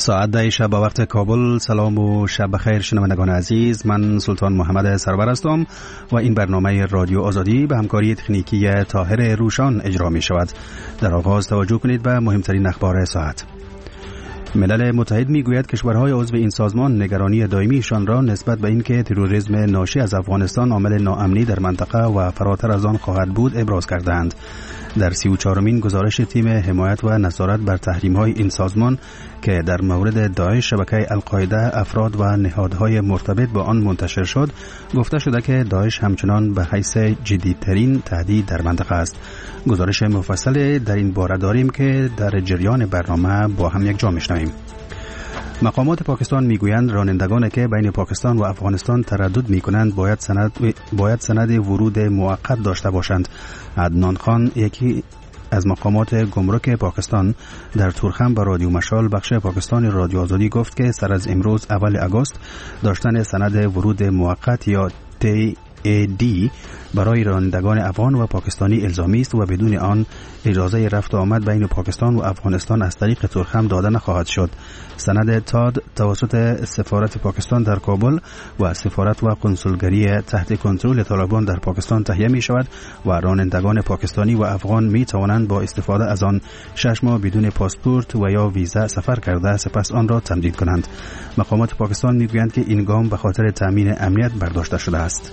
ساعت 10 شب به وقت کابل. سلام و شب بخیر شنوندگان عزیز، من سلطان محمد سرور هستم و این برنامه رادیو آزادی به همکاری تکنیکی طاهر روشان اجرا می شود. در آغاز توجه کنید به مهمترین اخبار ساعت. ملل متحد میگوید کشورهای عضو این سازمان نگرانی دائمیشان را نسبت به اینکه تروریسم ناشی از افغانستان عامل ناامنی در منطقه و فراتر از آن خواهد بود ابراز کردند. در 34مین گزارش تیم حمایت و نظارت بر تحریم‌های این سازمان که در مورد داعش، شبکه القاعده، افراد و نهادهای مرتبط با آن منتشر شد، گفته شده که داعش همچنان به حیث جدیدترین تهدید در منطقه است. گزارش مفصل در این باره داریم که در جریان برنامه با هم یک جا میشنویم. مقامات پاکستان میگویند رانندگانی که بین پاکستان و افغانستان تردد میکنند باید سند ورود موقت داشته باشند. عدنان خان، یکی از مقامات گمرک پاکستان، در تورخم به رادیو مشال بخش پاکستان رادیو آزادی گفت که سر از امروز اول آگوست داشتن سند ورود موقت یا TAD برای رانندگان افغان و پاکستانی الزامی است و بدون آن اجازه رفت و آمد بین پاکستان و افغانستان از طریق تورخم داده نخواهد شد. سند تاد توسط سفارت پاکستان در کابل و سفارت و کنسولگری تحت کنترل طالبان در پاکستان تهیه می شود و رانندگان پاکستانی و افغان می توانند با استفاده از آن 6 ماه بدون پاسپورت و یا ویزا سفر کرده سپس آن را تمدید کنند. مقامات پاکستان می گویند که این گام به خاطر تامین امنیت برداشته شده است.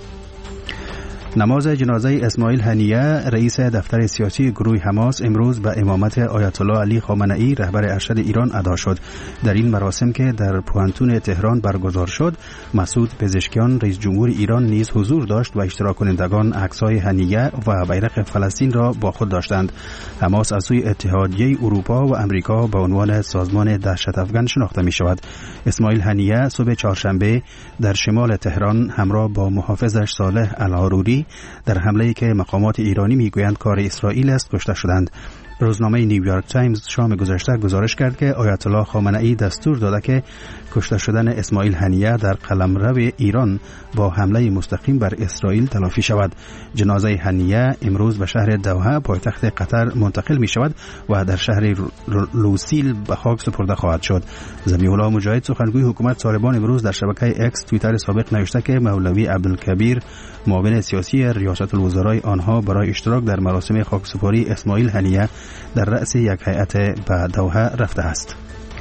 نماز جنازه اسماعیل هنیه، رئیس دفتر سیاسی گروه حماس، امروز به امامت آیت الله علی خامنه‌ای رهبر ارشد ایران ادا شد. در این مراسم که در پوانتون تهران برگزار شد، مسعود پزشکیان رئیس جمهور ایران نیز حضور داشت و اشتراک کنندگان عکس‌های هنیه و بیرق فلسطین را با خود داشتند. حماس از سوی اتحادیه اروپا و امریکا به عنوان سازمان دهشت افغان شناخته می شود. اسماعیل هنیه صبح چهارشنبه در شمال تهران همراه با محافظش صالح العاروری در حمله‌ای که مقامات ایرانی میگویند کار اسرائیل است کشته شدند. روزنامه نیویورک تایمز شام گذشته گزارش کرد که آیت الله خامنه‌ای دستور داده که کشته شدن اسماعیل هنیه در قلمرو ایران با حمله مستقیم بر اسرائیل تلافی شود. جنازه هنیه امروز به شهر دوحه پایتخت قطر منتقل می شود و در شهر لوسیل به خاک سپرده خواهد شد. ذبیح الله مجاهد، سخنگوی حکومت طالبان، امروز در شبکه اکس توییتر سابق نوشته که مولوی عبدالکبیر، معاون سیاسی ریاست الوزرای آنها، برای اشتراک در مراسم خاکسپاری اسماعیل هنیه در رأس یک هیئت به دوحه رفته است.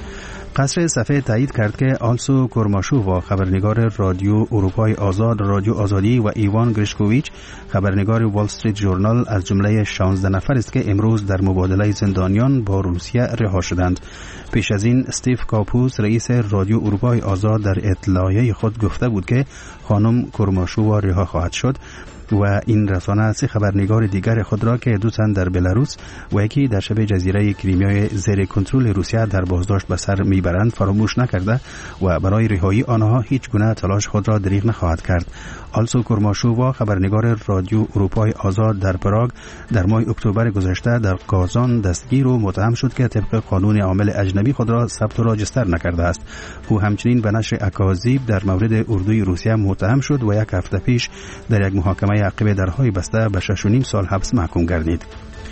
قصر صفحه تایید کرد که آلسو کورماشووا، خبرنگار رادیو اروپای آزاد، رادیو آزادی، و ایوان گریشکوویچ، خبرنگار وال استریت ژورنال، از جمله 16 نفر است که امروز در مبادله زندانیان با روسیه رها شدند. پیش از این استیو کاپوس، رئیس رادیو اروپای آزاد، در اطلاعیه خود گفته بود که خانم کورماشووا رها خواهد شد و این رسانه 3 خبرنگار دیگر خود را که 2 تن در بلاروس و یکی در شبه جزیره کریمیا زیر کنترل روسیه در بازداشت به سر میبرند فراموش نکرده و برای رهایی آنها هیچ گونه تلاش خود را دریغ نخواهد کرد. آلسو کورماشووا، خبرنگار رادیو اروپای آزاد در پراگ، در ماه اکتبر گذشته در کازان دستگیر و متهم شد که طبق قانون عامل اجنبی خود را ثبت و راجستر نکرده است. او همچنین به نشر اکاذیب در مورد اردوی روسیه متهم شد و 1 هفته پیش در یک محاکمه عقب درهای بسته به 6.5 سال حبس محکوم گردید.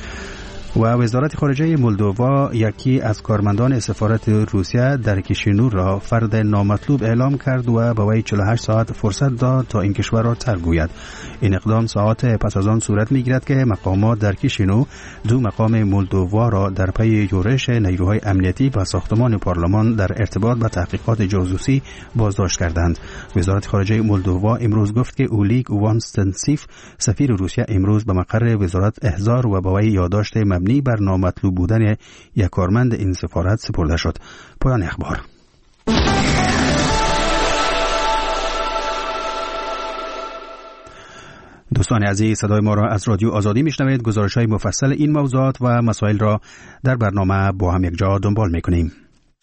و وزارت خارجه مولدووا یکی از کارمندان سفارت روسیه در کیشینیو را فرد نامطلوب اعلام کرد و به وی 48 ساعت فرصت داد تا این کشور را ترک گوید. این اقدام ساعات پس از آن صورت می‌گیرد که مقامات در کیشینیو 2 مقام مولدووا را در پی یورش نیروهای امنیتی به ساختمان پارلمان در ارتباط با تحقیقات جاسوسی بازداشت کردند. وزارت خارجه مولدووا امروز گفت که اولیگ وانستنسیف، سفیر روسیه، امروز به مقر وزارت احضار و با وی یادداشت مبنی بر نامطلوب بودن یک کارمند این سفارت سپرده شد. پایان اخبار. دوستان عزیز، صدای ما را از رادیو آزادی میشنوید. گزارش‌های مفصل این موضوعات و مسائل را در برنامه با هم یک جا دنبال میکنیم.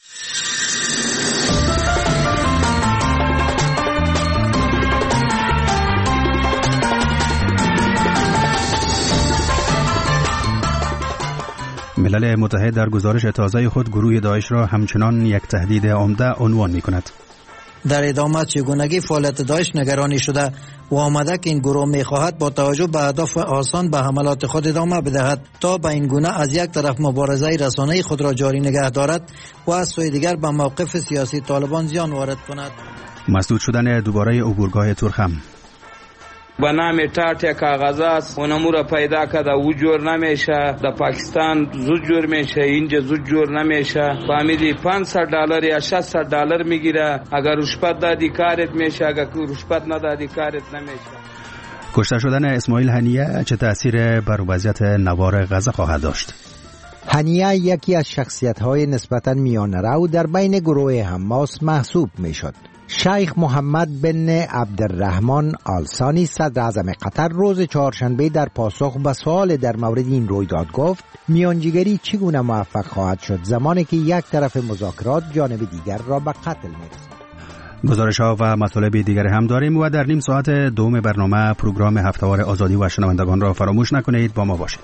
ملل متحد در گزارش تازه خود گروه داعش را همچنان یک تهدید عمده عنوان می‌کند. در ادامه چگونگی فعالیت داعش نگرانی شده و آمده که این گروه می‌خواهد با توجه به اهداف آسان به حملات خود ادامه بدهد تا به این گونه از یک طرف مبارزه رسانه‌ای خود را جاری نگه دارد و از سوی دیگر به موقف سیاسی طالبان زیان وارد کند. مسدود شدن دوباره عبورگاه تورخم. به نام تارت کاغذ است اونمو را پیدا کرده او جور نمیشه، در پاکستان زود جور میشه، اینجا زود جور نمیشه. فهمیدی $500 یا $600 میگیره، اگر رشوت دادی کارت میشه، اگر رشوت ندادی کارت نمیشه. کشته شدن اسماعیل هنیه چه تأثیر بر وضعیت نوار غزه خواهد داشت؟ هنیه یکی از شخصیت‌های نسبتاً میانه‌رو در بین گروه حماس محسوب میشد. شیخ محمد بن عبدالرحمن آل ثانی صدر اعظم قطر روز چهارشنبه در پاسخ به سوال در مورد این رویداد گفت میانجیگری چگونه موفق خواهد شد زمانی که یک طرف مذاکرات جانب دیگر را به قتل می‌رساند. گزارش‌ها و مطالب دیگر هم داریم و در نیم ساعت دوم برنامه پروگرام هفته‌وار آزادی و شنوندگان را فراموش نکنید، با ما باشید.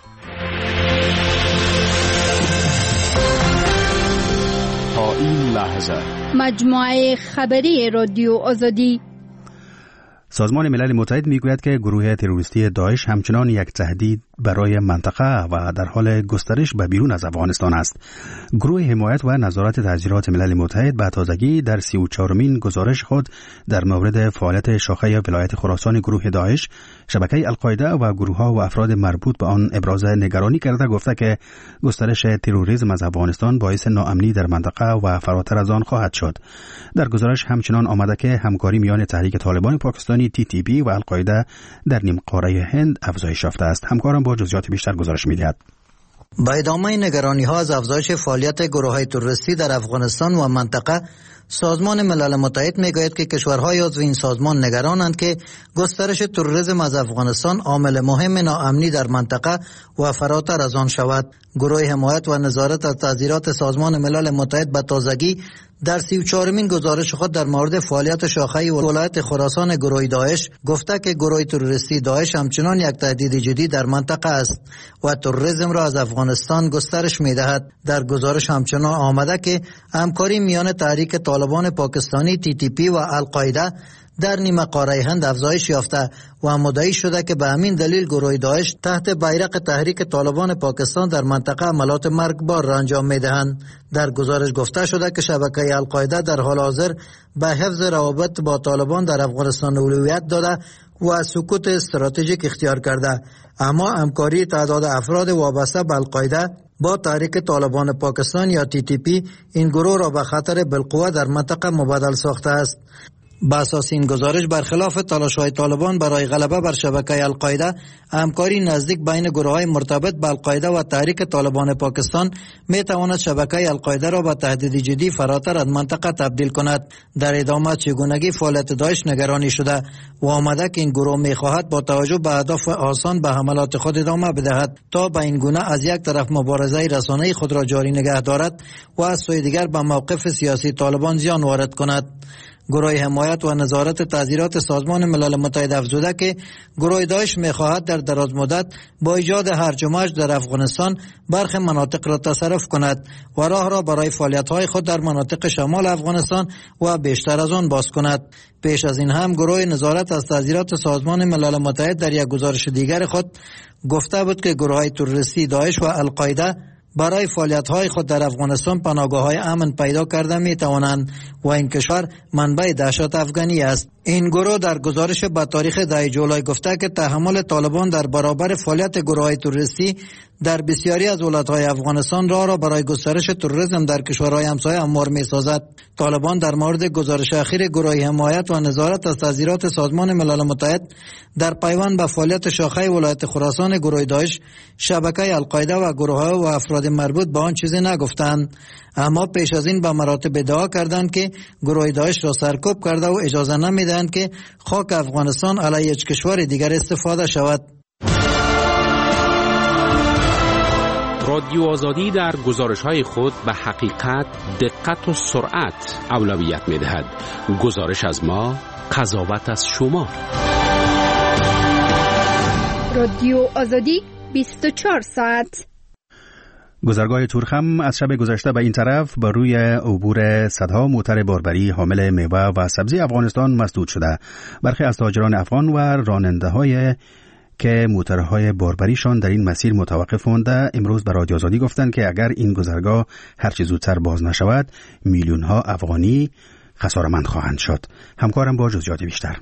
تا این لحظه مجموعه خبری رادیو آزادی. سازمان ملل متحد میگوید که گروه تروریستی داعش همچنان یک تهدید برای منطقه و در حال گسترش به بیرون از افغانستان است. گروه حمایت و نظارت تحریرات ملل متحد به تازگی در 34مین گزارش خود در مورد فعالیت شاخه ولایت خراسان گروه داعش، شبکه القاعده و گروه‌ها و افراد مربوط به آن ابراز نگرانی کرده گفته که گسترش تروریسم از افغانستان باعث ناامنی در منطقه و فراتر از آن خواهد شد. در گزارش همچنان آمده که همکاری میان تحریک طالبان پاکستانی TTP و القاعده در نیم قاره هند افزایش یافته است. همکارم با جزئیات بیشتر گزارش می‌دهد. با ادامه نگرانی‌ها از افزایش فعالیت گروه‌های تروریستی در افغانستان و منطقه، سازمان ملل متحد میگوید که کشورهای عضو این سازمان نگرانند که گسترش تروریسم از افغانستان عامل مهم ناامنی در منطقه و فراتر از آن شود. گروه حمایت و نظارت از تحریرات سازمان ملل متحد به تازگی در 34مین گزارش خود در مورد فعالیت شاخه ولایت خراسان گروه داعش گفته که گروه تروریستی داعش همچنان یک تهدید جدی در منطقه است و تروریسم را از افغانستان گسترش می‌دهد. در گزارش همچنان آمده که همکاری میان تحریک طالبان پاکستانی TTP و القاعده در نیمه قاره هند افزایش یافته و مدعی شده که به همین دلیل گروه داعش تحت بیرق تحریک طالبان پاکستان در منطقه عملات مرگبار را انجام می‌دهند. در گزارش گفته شده که شبکه القاعده در حال حاضر به حفظ روابط با طالبان در افغانستان اولویت داده و سکوت استراتژیک اختیار کرده، اما همکاری تعداد افراد وابسته به القاعده با تحریک طالبان پاکستان یا TTP این گروه را به خطر بالقوه در منطقه مبادل ساخته است. با اساس این گزارش برخلاف تلاش‌های طالبان برای غلبه بر شبکه القاعده، همکاری نزدیک بین گروه‌های مرتبط به القاعده و تحریک طالبان پاکستان می‌تواند شبکه القاعده را به تهدید جدی فراتر از منطقه تبدیل کند. در ادامه چگونگی فعالیت داعش نگرانی شده و آمده که این گروه می‌خواهد با توجه به اهداف آسان به حملات خود ادامه بدهد تا به این گونه از یک طرف مبارزه رسانه‌ای خود را جاری نگه دارد و از سوی دیگر به موقف سیاسی طالبان زیان وارد کند. گروه حمایت و نظارت تحریرات سازمان ملل متحد افزوده که گروه داعش می‌خواهد در دراز مدت با ایجاد هرج و مرج در افغانستان برخی مناطق را تصرف کند و راه را برای فعالیت‌های خود در مناطق شمال افغانستان و بیشتر از آن باز کند. پیش از این هم گروه نظارت از تحریرات سازمان ملل متحد در یک گزارش دیگر خود گفته بود که گروه‌های تروریستی داعش و القاعده برای فعالیت‌های خود در افغانستان پناهگاه‌های امن پیدا کرده می‌توانند و این کشور منبع دهشت افغانی است. این گروه در گزارش با تاریخ 10 جولای گفته که تحمل طالبان در برابر فعالیت گروه‌های تروریستی در بسیاری از ولایت‌های افغانستان را برای گسترش تروریسم در کشورهای همسایه هموار می‌سازد. طالبان در مورد گزارش اخیر گروه حمایت و نظارت از تحریرات سازمان ملل متحد در پیوند به فعالیت شاخه ولایت خراسان گروه داعش، شبکه القاعده و گروه‌ها و افراد مربوط به آن چیزی نگفتند، اما پیش از این به مراتب ادعا کردند که گروه داعش را سرکوب کرده و اجازه نمیدهند که خاک افغانستان علیه هیچ کشور دیگر استفاده شود. رادیو آزادی در گزارش‌های خود به حقیقت، دقت و سرعت اولویت می‌دهد. گزارش از ما، قضاوت از شما. رادیو آزادی 24 ساعت. گذرگاه تورخم از شب گذشته به این طرف بر روی عبور صدها موتر باربری حامل میوه و سبزی افغانستان مسدود شده. برخی از تاجران افغان و راننده‌های که موترهای باربریشان در این مسیر متوقف مانده امروز به رادیو آزادی گفتند که اگر این گذرگاه هرچه زودتر باز نشود میلیون‌ها افغانی خساره‌مند خواهند شد. همکارم با جزئیات بیشتر.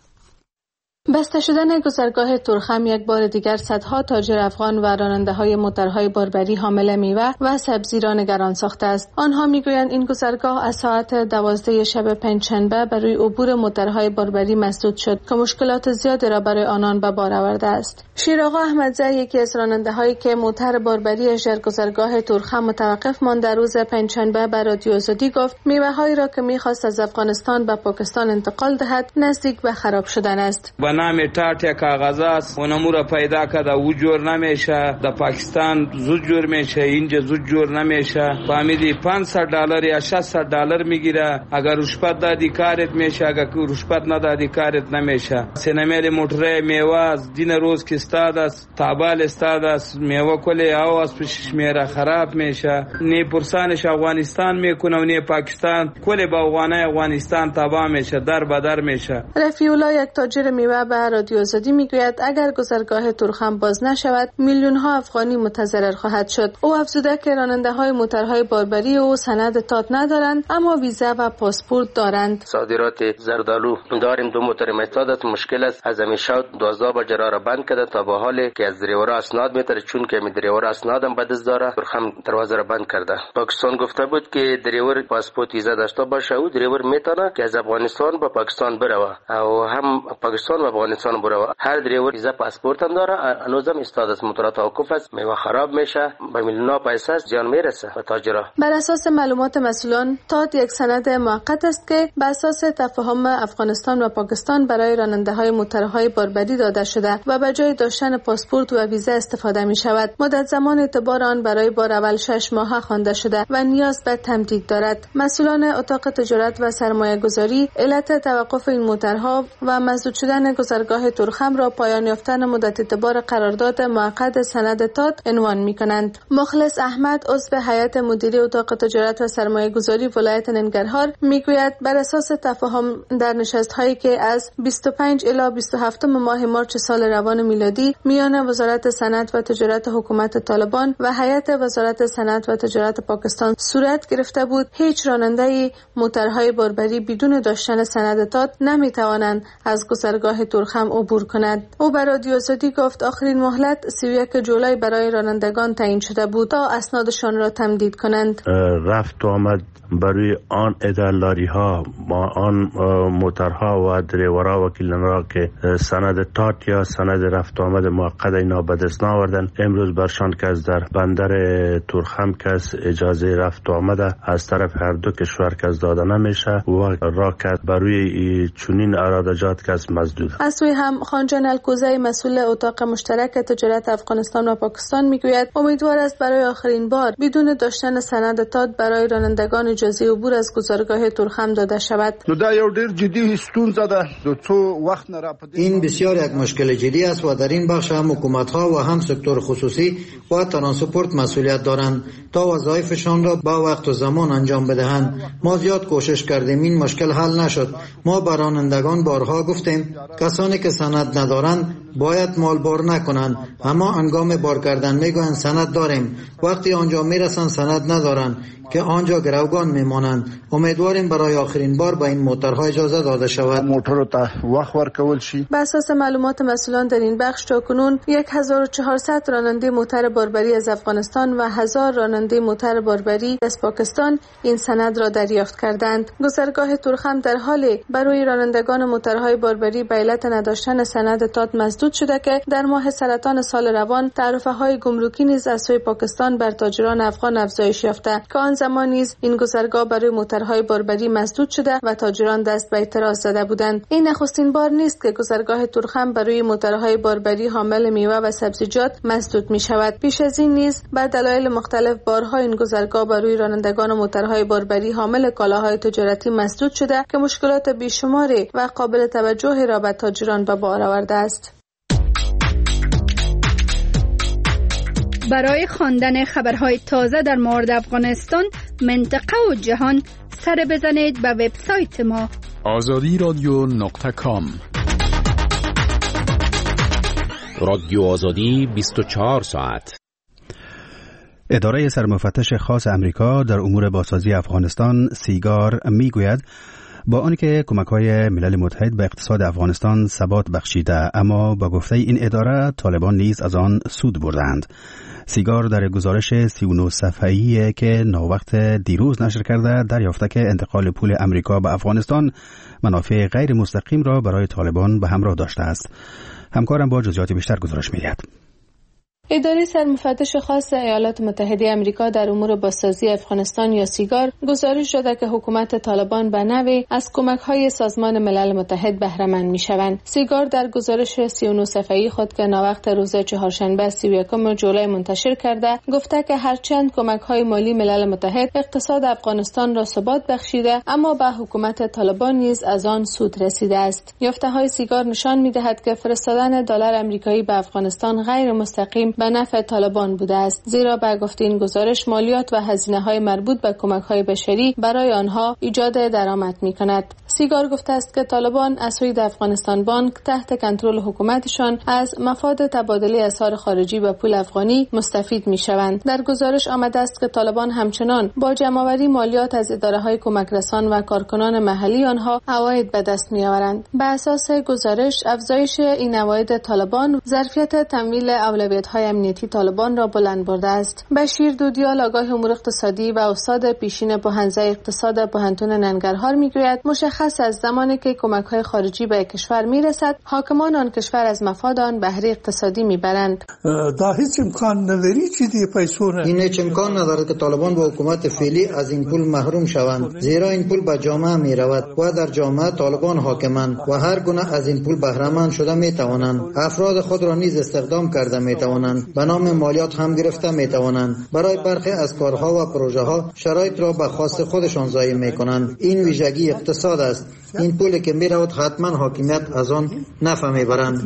بسته شدن گذرگاه تورخم یک بار دیگر صدها تاجر افغان و راننده‌های موترهای باربری حامل میوه و سبزی را نگران ساخته است. آنها میگویند این گذرگاه از ساعت 12 شب پنجشنبه برای عبور موترهای باربری مسدود شد که مشکلات زیادی را برای آنان به بار آورده است. شیرآقا احمدزی یکی از راننده‌هایی که موتر باربری‌اش در گذرگاه تورخم متوقف ماند در روز پنجشنبه به رادیو آزادی گفت میوه‌هایی را که می‌خواست از افغانستان به پاکستان انتقال دهد نزدیک به خراب شدن است. نام تاته کاغذ است اونمو را پیدا کرده او جور نمیشه در پاکستان زود جور میشه اینجا زود جور نمیشه فهمیدی $500 یا $600 میگیره اگر رشوت دادی کارت میشه اگر رشوت ندادی کارت نمیشه سینمیل موتر میوه دین روز که استاد است تابال استاد است میوه کلی آواز پیش میره خراب میشه نی پرسانش افغانستان میکنه و نی پاکستان کلی با افغانستان تباه میشه در بدر میشه. رفیع الله یک تاجر میوه به رادیو آزادی میگوید اگر گذرگاه تورخم باز نشود میلیون ها افغانی متضرر خواهد شد. او افزوده که راننده های موترهای باربری و سند تات ندارند اما ویزا و پاسپورت دارند. صادرات زردالو داریم 2 موتر مستعد است مشکل است از همیشه 12 بجه را بند کرده تا به حالی که از دریور اسناد میتره چون که می دریور اسنادم به دست داره تورخم دروازه را بند کرده. پاکستان گفته بود که دریور پاسپورت ویزا داشته باشه او دریور میتونه که از افغانستان به پاکستان بره و هم پاکستان و افغانستان بره. هر دریور ویزا پاسپورت هم داره هنوزم استاد است موتور توقف است میوه خراب میشه به میلیون‌ها پیسه زیان میرسه به تاجرا. بر اساس معلومات مسئولان تات یک سند موقت است که بر اساس تفاهم افغانستان و پاکستان برای راننده‌های موترهای باربری داده شده و به جای داشتن پاسپورت و ویزا استفاده می شود. مدت زمان اعتبار آن برای بار اول 6 ماه خوانده شده و نیاز به تمدید دارد. مسئولان اتاق تجارت و سرمایه گذاری علت توقف این موترها و مسدود شدن گذرگاه تورخم را پایان یافتن مدت اعتبار قرارداد موقت سند تات عنوان می‌کنند. مخلص احمد عضو هیئت مدیره اتاق تجارت و سرمایه گذاری ولایت ننگرهار میگوید بر اساس تفاهم در نشست‌هایی که از 25 الی 27 ماه مارس سال روان میلادی میان وزارت صنعت و تجارت حکومت طالبان و هیئت وزارت صنعت و تجارت پاکستان صورت گرفته بود هیچ راننده موترهای باربری بدون داشتن سند تات نمی‌توانند از گذرگاه تورخم عبور کند. او به رادیو آزادی گفت آخرین مهلت 31 جولای برای رانندگان تعیین شده بود تا اسنادشان را تمدید کنند. رفت و آمد برای آن ادالاری ها با آن موترها و دریورها و کلینرها که سند تات یا سند رفت و آمد موقت اینا به دست ناوردن امروز برشان که از در بندر تورخم کس اجازه رفت و آمد از طرف هر دو کشور کس داده نمیشه و را که برای چنین ارادجات کس مسدود. از سوی هم خانجان الکوزی مسئول اتاق مشترک تجارت افغانستان و پاکستان میگوید امیدوار است برای آخرین بار بدون داشتن سند تات برای رانندگان اجازه عبور از گذرگاه تورخم داده شود. این بسیار یک مشکل جدی است و در این بخش هم حکومت‌ها و هم سکتور خصوصی و ترانسپورت مسئولیت دارند تا وظایفشان را با وقت و زمان انجام بدهند. ما زیاد کوشش کردیم این مشکل حل نشد. ما به رانندگان بارها گفتیم کسانی که سند ندارند باید مالبار نکنند اما هنگام بار کردن میگویند سند داریم وقتی آنجا میرسند سند ندارند که آنجا گروگان میمانند. امیدواریم برای آخرین بار به این موترها اجازه داده شود. موتر ته وقت ورکول شي. بر اساس معلومات مسئولان در این بخش تاکنون 1400 راننده موتر باربری از افغانستان و 1000 راننده موتر باربری از پاکستان این سند را دریافت کردند. گذرگاه تورخم در حال برای رانندگان موترهای باربری به علت نداشتن سند تات مسدود شده که در ماه سرطان سال روان تعرفه‌های گمرکی نیز از سوی پاکستان بر تاجران افغان افزایش یافته که آن زمان نیز این گذرگاه برای موترهای باربری مسدود شده و تاجران دست به اعتراض زده بودند. این نخستین بار نیست که گذرگاه تورخم برای موترهای باربری حامل میوه و سبزیجات مسدود می شود. پیش از این نیز به دلایل مختلف بارها این گذرگاه برای رانندگان موترهای باربری حامل کالاهای تجارتی مسدود شده که مشکلات بیشماری و قابل توجهی را به تاجران به بار آورده است. برای خواندن خبرهای تازه در مورد افغانستان، منطقه و جهان سر بزنید به وبسایت ما azadiradyo.com. رادیو آزادی 24 ساعت. اداره سرمفتش خاص امریکا در امور بازسازی افغانستان سیگار میگوید با آنکه کمک‌های ملل متحد به اقتصاد افغانستان ثبات بخشیده، اما با گفته این اداره طالبان نیز از آن سود بردند. سیگار در گزارش 39 صفحه‌ای که ناوقت دیروز نشر کرده دریافته که انتقال پول امریکا به افغانستان منافع غیر مستقیم را برای طالبان به همراه داشته است. همکارم با جزئیات بیشتر گزارش می‌دهد. اداره سرمفتش خاص ایالات متحده آمریکا در امور بازسازی افغانستان یا سیگار گزارش داده که حکومت طالبان به نوی از کمک‌های سازمان ملل متحد بهره مند می‌شوند. سیگار در گزارش 39 صفحه‌ای خود که ناوقت روز چهارشنبه 31 ژوئیه منتشر کرده، گفته که هرچند کمک‌های مالی ملل متحد اقتصاد افغانستان را ثبات بخشیده، اما به حکومت طالبان نیز از آن سود رسیده است. یافته‌های سیگار نشان می‌دهد که فرستادن دلار آمریکایی به افغانستان غیر مستقیم به نفع طالبان بوده است، زیرا به گفته این گزارش مالیات و هزینه‌های مربوط به کمک‌های بشری برای آنها ایجاد درآمد می‌کند. سیگار گفته است که طالبان از سوی افغانستان بانک تحت کنترل حکومتشان از مفاد تبادله اسعار خارجی به پول افغانی مستفید می‌شوند. در گزارش آمده است که طالبان همچنان با جمع‌آوری مالیات از اداره‌های کمکرسان و کارکنان محلی آنها عواید به دست می‌آورند. بر اساس گزارش افزایش این عواید طالبان ظرفیت تمویل اولویت‌های امنیتی طالبان را بلند برده است. بشیر دودیال آگاه امور اقتصادی و استاد پیشین بحنزه اقتصاد پوهنتون ننگرهار میگوید مشخص است زمانی که کمک‌های خارجی به کشور میرسد، حاکمان آن کشور از مفاد آن بهره اقتصادی میبرند. این هیچ امکان ندارد که طالبان با حکومت فعلی از این پول محروم شوند، زیرا این پول به جامعه میرود و در جامعه طالبان حاکمند و هر گونه از این پول بهره مند شده میتوانند. افراد خود را نیز استخدام کرده میتوانند، به نام مالیات هم گرفته میتوانند. برای برخی از کارها و پروژه ها شرایط را به خواست خودشان ضایع میکنند. این ویژگی اقتصاد است. این پولی که میرود حتما حاکمیت از آن نفع میبرند.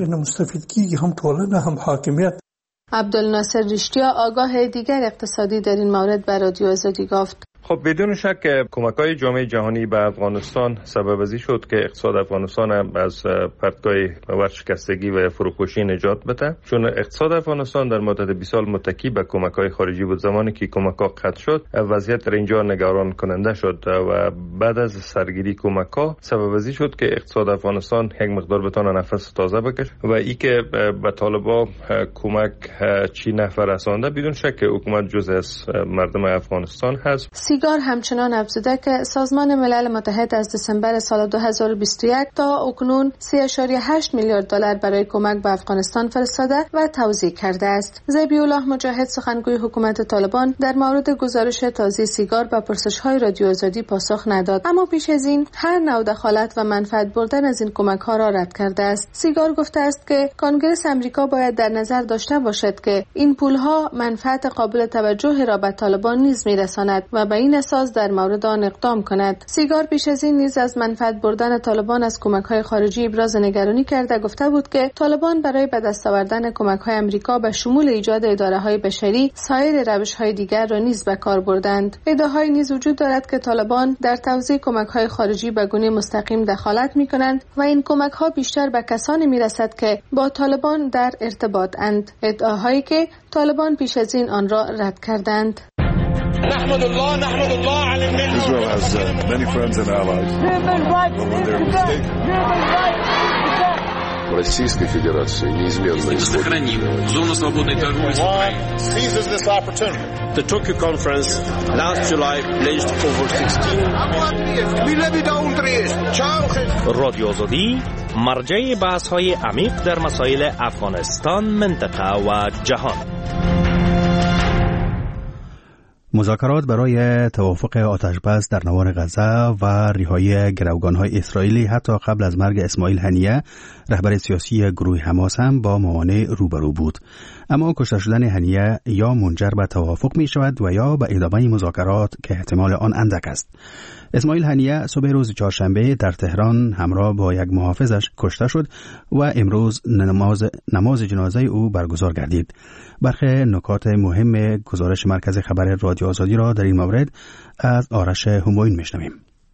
عبدالناصر رشتیا آگاه دیگر اقتصادی در این مورد به رادیو آزادی گفت خب بدون شک کمک‌های جامعه جهانی به افغانستان سبب ازی شد که اقتصاد افغانستان از پرتگاه ورشکستگی و فروپاشی نجات بده، چون اقتصاد افغانستان در مدت 20 سال متکی به کمک‌های خارجی بود. زمانی که کمک‌ها قطع شد وضعیت در اینجا نگران کننده شد و بعد از سرگیری کمک‌ها سبب ازی شد که اقتصاد افغانستان یک مقدار بتونه نفس تازه بکشه و ای که به طالبان کمک چی نفع رسانده، بدون شک حکومت جزء از مردم افغانستان هست. سیگار همچنان افزوده که سازمان ملل متحد از دسامبر سال 2021 تا اکنون 3.8 میلیارد دلار برای کمک به افغانستان فرستاده و توزیع کرده است. ذبیح الله مجاهد سخنگوی حکومت طالبان در مورد گزارش تازه سیگار به پرسش‌های رادیو آزادی پاسخ نداد، اما پیش از این هر نوع دخالت و منفعت بردن از این کمک‌ها را رد کرده است. سیگار گفته است که کنگره آمریکا باید در نظر داشته باشد که این پول‌ها منفعت قابل توجه را به طالبان نیز می‌رساند و به این اساس در مورد آن اقدام کند. سیگار پیش از این نیز از منفعت بردن طالبان از کمک‌های خارجی ابراز نگرانی کرده، گفته بود که طالبان برای به دست آوردن کمک‌های آمریکا به شمول ایجاد اداره‌های بشری سایر روش‌های دیگر را نیز به کار بردند. ادعاهایی نیز وجود دارد که طالبان در توزیع کمک‌های خارجی به گونه مستقیم دخالت می‌کنند و این کمک‌ها بیشتر به کسانی می‌رسد که با طالبان در ارتباطند، ادعاهایی که طالبان پیش از این آن را رد کردند. نحمد الله على النعمة. Israel has many friends and allies. Российской Федерации неизменно сохраним зону свободной торговли. Seizes this opportunity. The Tokyo conference last July pledged over 16 رادیو آزادی مرجع بحث‌های عمیق در مسائل افغانستان، منطقه و جهان. مذاکرات برای توافق آتشبس در نوار غزه و رهایی گروگان‌های اسرائیلی حتی قبل از مرگ اسماعیل هنیه رهبر سیاسی گروه حماس هم با موانع روبرو بود. اما کشته شدن هنیه یا منجر به توافق می شود و یا به ادامه مذاکرات که احتمال آن اندک است. اسماعیل هنیه صبح روز چهارشنبه در تهران همراه با یک محافظش کشته شد و امروز نماز جنازه او برگزار گردید. برخی نکات مهم گزارش مرکز خبر رادیو آزادی را در این مورد از آرش همایون میشنویم.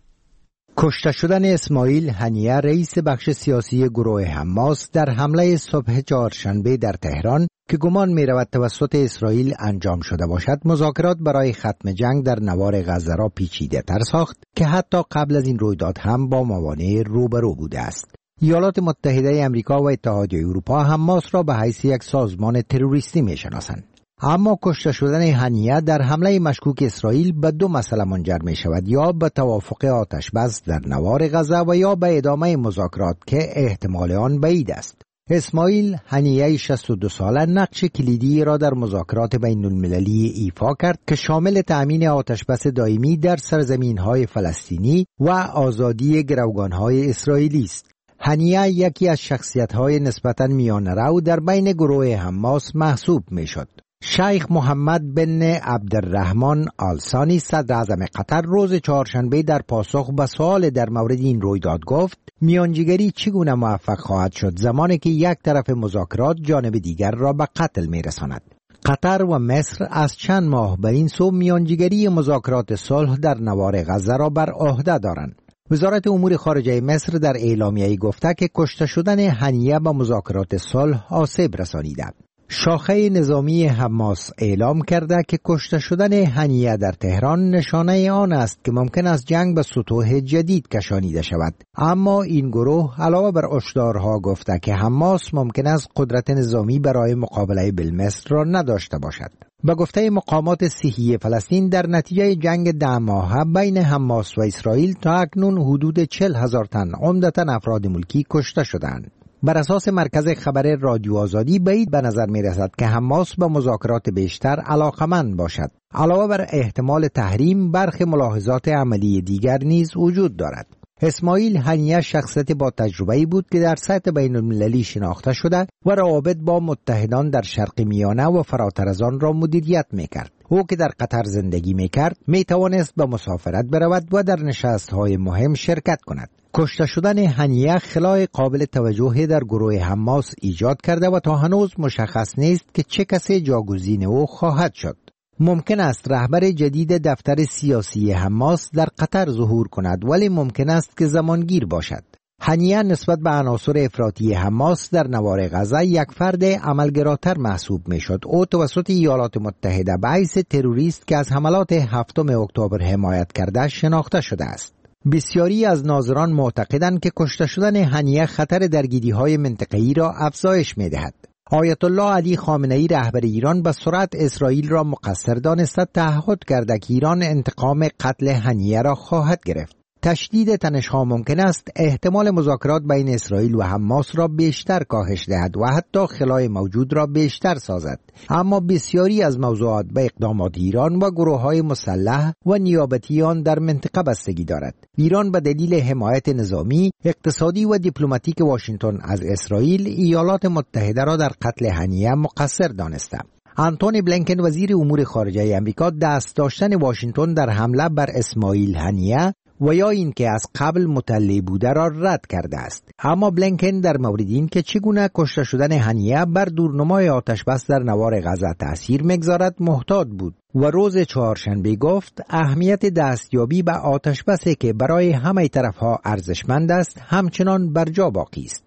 کشته شدن اسماعیل هنیه رئیس بخش سیاسی گروه حماس در حمله صبح چهارشنبه در تهران که گمان می رود توسط اسرائیل انجام شده باشد مذاکرات برای ختم جنگ در نوار غزه را پیچیده تر ساخت که حتی قبل از این رویداد هم با موانع روبرو بوده است. ایالات متحده آمریکا و اتحادیه اروپا حماس را به حیث یک سازمان تروریستی می شناسند. اما کشته شدن هنیه در حمله مشکوک اسرائیل به دو مسئله منجر می شود، یا به توافق آتشبس در نوار غزه و یا به ادامه مذاکرات که احتمال آن بعید است. اسماعیل هنیه 62 ساله نقش کلیدی را در مذاکرات بین المللی ایفا کرد که شامل تأمین آتشبس دائمی در سرزمین‌های فلسطینی و آزادی گروگان‌های اسرائیلی است. هنیه یکی از شخصیت‌های نسبتاً میانه‌رو در بین گروه حماس محسوب می‌شد. شیخ محمد بن عبدالرحمن آلسانی صدر اعظم قطر روز چهارشنبه در پاسخ به سوال در مورد این رویداد گفت میانجیگری چگونه موفق خواهد شد زمانی که یک طرف مذاکرات جانب دیگر را به قتل میرساند. قطر و مصر از چند ماه بر این سو میانجیگری مذاکرات صلح در نوار غزه را بر عهده دارند. وزارت امور خارجه مصر در اعلامیه‌ای گفته که کشته شدن هنیه به مذاکرات صلح آسیب رسانیده. شاخه نظامی حماس اعلام کرده که کشته شدن هنیه در تهران نشانه آن است که ممکن است جنگ به سطوح جدید کشانیده شود. اما این گروه علاوه بر هشدارها گفته که حماس ممکن است قدرت نظامی برای مقابله بالمصر را نداشته باشد. به گفته مقامات صحی فلسطین در نتیجه جنگ 10 ماهه بین حماس و اسرائیل تا اکنون حدود 40,000 تن عمدتاً افراد ملکی کشته شدند. بر اساس مرکز خبر رادیو آزادی بعید به نظر می رسد که حماس به مذاکرات بیشتر علاقمند باشد. علاوه بر احتمال تحریم، برخی ملاحظات عملی دیگر نیز وجود دارد. اسماعیل هنیه شخصیت با تجربه‌ای بود که در سطح بین المللی شناخته شده و روابط با متحدان در شرق میانه و فراتر از آن را مدیریت می‌کرد. او که در قطر زندگی می‌کرد می‌توانست به مسافرت برود و در نشست‌های مهم شرکت کند. کشته شدن هنیه خلای قابل توجهی در گروه حماس ایجاد کرده و تا هنوز مشخص نیست که چه کسی جاگزین او خواهد شد. ممکن است رهبر جدید دفتر سیاسی حماس در قطر ظهور کند، ولی ممکن است که زمانگیر باشد. هنیه نسبت به عناصر افراطی حماس در نوار غزه یک فرد عملگراتر محسوب میشد. او توسط ایالات متحده به حیث تروریست که از حملات 7 اکتبر حمایت کرده شناخته شده است. بسیاری از ناظران معتقدند که کشته شدن هنیه خطر درگیری‌های منطقه‌ای را افزایش می‌دهد. آیت الله علی خامنه‌ای رهبر ایران به سرعت اسرائیل را مقصر دانسته تعهد کرده که ایران انتقام قتل هنیه را خواهد گرفت. تشدید تنش‌ها ممکن است احتمال مذاکرات بین اسرائیل و حماس را بیشتر کاهش دهد و حتی خلای موجود را بیشتر سازد. اما بسیاری از موضوعات به اقدامات ایران و گروه‌های مسلح و نیابتی آن در منطقه بستگی دارد. ایران به دلیل حمایت نظامی، اقتصادی و دیپلماتیک واشنگتن از اسرائیل، ایالات متحده را در قتل هنیه مقصر دانسته. آنتونی بلینکن وزیر امور خارجه آمریکا دست داشتن واشنگتن در حمله بر اسماعیل هنیه و یا این که از قبل مطلع بوده را رد کرده است. اما بلینکن در مورد این که چگونه کشته شدن هنیه بر دورنمای آتشبس در نوار غزه تأثیر می‌گذارد محتاط بود و روز چهارشنبه گفت اهمیت دستیابی به آتشبسی که برای همه طرفها ارزشمند است همچنان بر جا باقی است.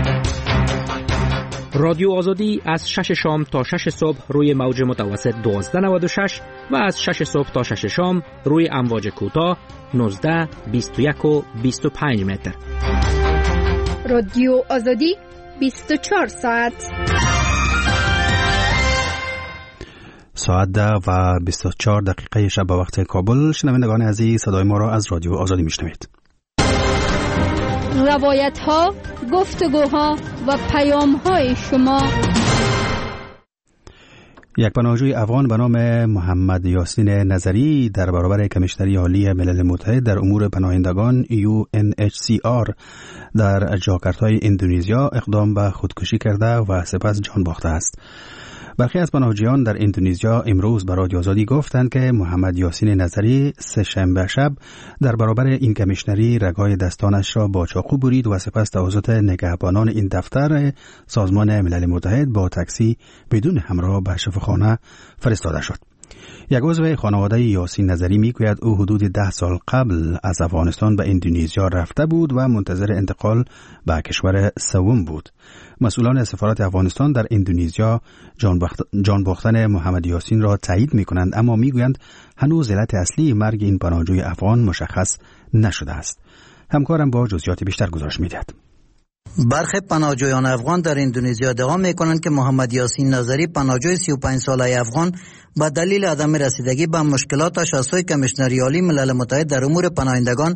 رادیو آزادی از 6 شام تا 6 صبح روی موج متوسط 1296 و از 6 صبح تا 6 شام روی امواج کوتاه 19، 21 و 25 متر. رادیو آزادی 24 ساعت. ساعت 10 و 24 دقیقه شب به وقت کابل. شنوندگان عزیز صدای ما را از رادیو آزادی میشنوید. روایت ها، گفتگوها و پیام های شما. یک پناهجوی افغان به نام محمد یاسین نظری در برابر کمیشنری عالی ملل متحد در امور پناهندگان UNHCR در جاکارتای اندونزیا اقدام به خودکشی کرده و سپس جان باخته است. برخی از پناهجویان در اندونزیا امروز به رادیو آزادی گفتند که محمد یاسین نظری سه‌شنبه شب در برابر این کمیشنری رگهای دستانش را با چاقو برید و سپس توسط نگهبانان این دفتر سازمان ملل متحد با تاکسی بدون همراه به شفاخانه فرستاده شد. یک عضو خانواده یاسین نظری میگوید او حدود 10 سال قبل از افغانستان به اندونزیا رفته بود و منتظر انتقال به کشور سوم بود. مسئولان سفارت افغانستان در اندونزیا جان باختن محمد یاسین را تایید می‌کنند، اما میگویند هنوز علت اصلی مرگ این پناهجوی افغان مشخص نشده است. همکارم با جزئیات بیشتر گزارش می‌دهد. برخی پناهجویان افغان در اندونزیا ادعا می‌کنند که محمد یاسین نظری پناهجوی 35 ساله افغان به دلیل عدم رسیدگی به مشکلاتش از سوی کمیشنری عالی ملل متحد در امور پناهندگان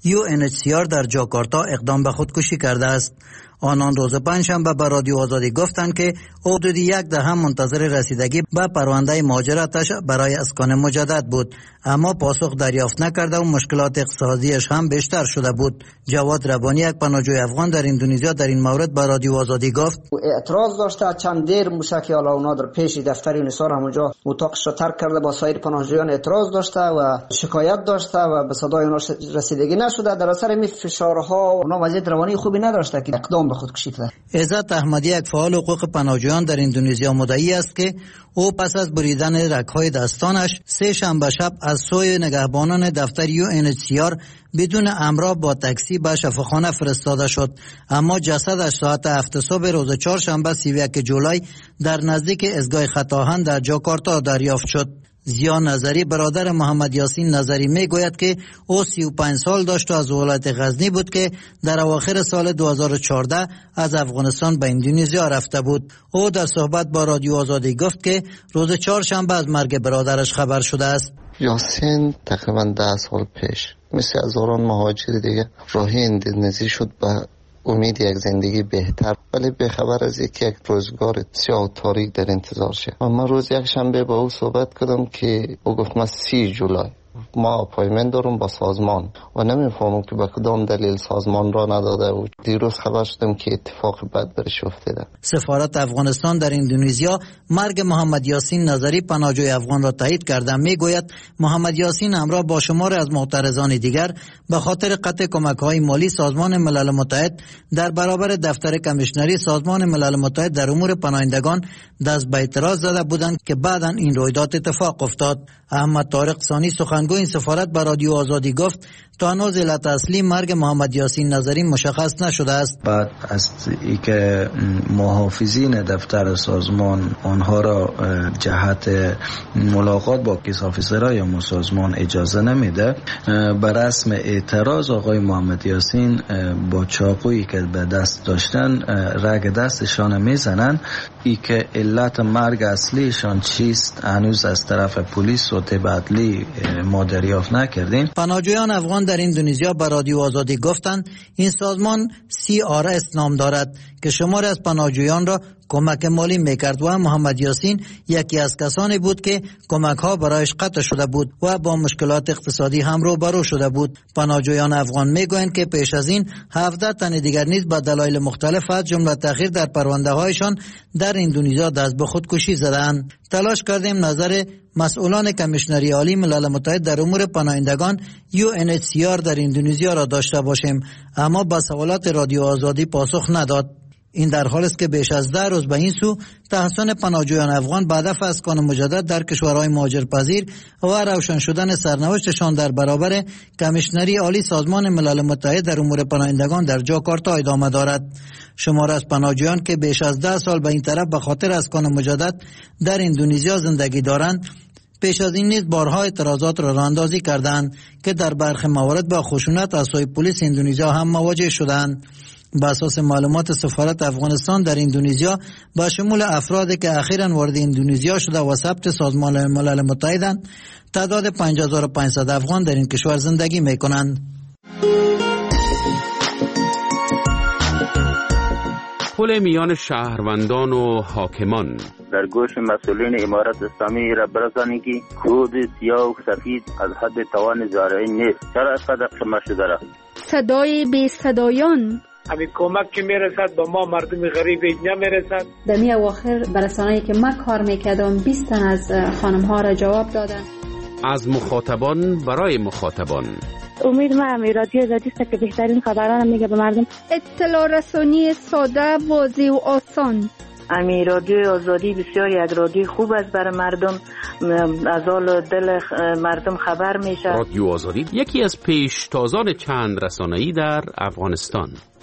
UNHCR در جاکارتا اقدام به خودکشی کرده است. آنان روز پنجشنبه به رادیو آزادی گفتند که حدود 1 دهه منتظر رسیدگی به پرونده مهاجرتش برای اسکان مجدد بود، اما پاسخ دریافت نکرده و مشکلات اقتصادیش هم بیشتر شده بود. جواد ربانی، یک پناهجوی افغان در اندونزیا، در این مورد به رادیو آزادی گفت اعتراض داشته. چند دیر موسیقی اونا در پیش دفتر یونیسار همونجا اتاقش را ترک کرده، با سایر پناهجویان اعتراض داشته و شکایت داشته و به صدای اونا رسیدگی نشده. در اثر این فشارها اونا وضعیت روانی خوبی نداشته که اقدام به خودکشی کرد. عزت احمدی، یک فعال حقوق پناهجویان در اندونزیا، مدعی است که او پس از بریدن رگ‌های دستانش سه‌شنبه شب از سوی نگهبانان دفتر UNHCR بدون همراه با تاکسی به شفاخانه فرستاده شد، اما جسدش ساعت 7 صبح روز چهارشنبه 31 جولای در نزدیک ایستگاه خطاهن در جاکارتا دریافت شد. زیا نظری، برادر محمد یاسین نظری، میگوید که او 35 سال داشت و از ولایت غزنی بود که در اواخر سال 2014 از افغانستان به اندونزیا رفته بود. او در صحبت با رادیو آزادی گفت که روز چهارشنبه از مرگ برادرش خبر شده است. یاسین تقریبا 10 سال پیش مثل هزاران مهاجر دیگه راهی اندونزی شد به امید یک زندگی بهتر، ولی به خبر از یک روزگار سیاه و تاریک در انتظار شه. من روز یک شنبه با او صحبت کردم که او گفت من 30 جولای ما اپایمنت دارم با سازمان و نمیفهمم که به کدام دلیل سازمان را نداده و دیروز خبر شدم که اتفاق بد برش افتاده. سفارت افغانستان در اندونزیا مرگ محمد یاسین نظری پناهجوی افغان را تایید کرده. میگوید محمد یاسین همراه با شمار از معترضان دیگر به خاطر قطع کمک‌های مالی سازمان ملل متحد در برابر دفتر کمیشنری سازمان ملل متحد در امور پناهندگان دست به اعتراض زده بودند که بعداً این رویداد اتفاق افتاد. احمد طارق ثانی، سخنگوی این سفارت، به رادیو آزادی گفت تا هنوز علت اصلی مرگ محمد یاسین نظری مشخص نشده است. بعد از اینکه محافظین دفتر سازمان آنها را جهت ملاقات با کیس آفیسرها یا سازمان اجازه نمیده، بر رسم اعتراض آقای محمد یاسین با چاقویی که به دست داشتن رگ دستشان میزنن. ای که علت مرگ اصلیشان چیست هنوز از طرف پلیس و طب عدلی ما دریافت نکردیم. پناهجویان افغان در اندونزیا به رادیو آزادی گفتند این سازمان CRS نام دارد که شمار از پناهجویان را کمک مالی میکرد و محمد یاسین یکی از کسانی بود که کمک ها برایش قطع شده بود و با مشکلات اقتصادی هم روبرو شده بود. پناهجویان افغان میگویند که پیش از این 17 تن دیگر نیز به دلایل مختلف از جمله تأخیر در پرونده هایشان در اندونزیا دست به خودکشی زدند. تلاش کردیم نظر مسئولان کمیشنری عالی ملل متحد در امور پناهندگان UNHCR در اندونزیا را داشته باشیم، اما به سوالات رادیو آزادی پاسخ نداد. این در حالی است که بیش از 10 روز به این سو تحسن پناهجویان افغان به هدف اسکان مجدد در کشورهای مهاجرپذیر و روشن شدن سرنوشتشان در برابر کمیشنری عالی سازمان ملل متحد در امور پناهندگان در جاکارتا ادامه دارد. شمار از پناهجویان که بیش از 10 سال به این طرف به خاطر اسکان مجدد در اندونزیا زندگی دارند پیش از این نیز بارها اعتراضات را راهاندازی کردند که در برخی موارد با خشونت از سوی پلیس اندونزیا هم مواجه شدند. با اساس معلومات سفارت افغانستان در اندونزیا با شمول افرادی که اخیراً وارد اندونزیا شده و ثبت سازمان ملل متحدند، تعداد 5500 افغان در این کشور زندگی می‌کنند. پل میان شهروندان و حاکمان. در گوش مسئولین امارت اسلامی را برسانید که کود سیاه و سفید از حد توان زارعین نیست. چرا اینقدر قیمت شده را؟ صدای بی صدایان. همین کمک که میرسد به ما مردم غریب نمیرسد. در می اواخر برسانه‌ای که من کار میکردم 20 تن از خانم ها را جواب دادن. از مخاطبان برای مخاطبان. امید ما رادیو آزادی است که بهترین خبران میگه به مردم. اطلاع رسانی ساده، واضح و آسان. رادیو آزادی بسیار یک رادیو خوب است برای مردم، از حال دل مردم خبر میشه. رادیو آزادی یکی از پیشتازان چند رسانه‌ای در افغانستان.